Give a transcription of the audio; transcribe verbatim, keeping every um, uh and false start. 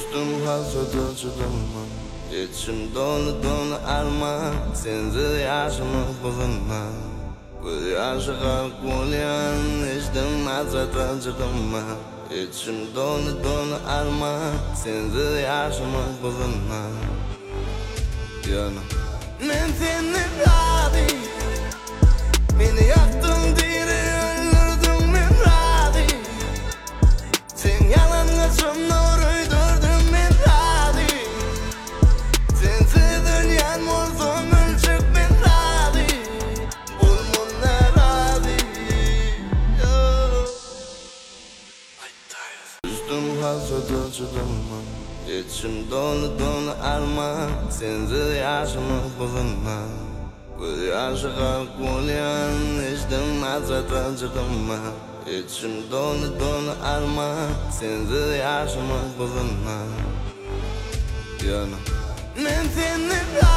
Düştüm hasrete çıkıma, içim dolu dolu armağan, sensiz yaşamak bugünme. Göz yaşı kalk bulyan, içtim hasrete çıkıma, içim dolu dolu armağan, sensiz yaşamak bugünme. Yana men seni razı, beni yaktın diri, öldürdün men razı. Sen yalanla sonları uydurdun men razı. Sensiz dünyan olsun ölçük men razı. Bulmunla razı. Düştüm hasrete çıkıma, içim dolu dolu armağan, sensiz yaşamak bugünme. Göz yaşı kalk bulyan, içtim hasrete çıkıma, içim dolu dolu armağan, sensiz yaşamak bugünme. Yana men seni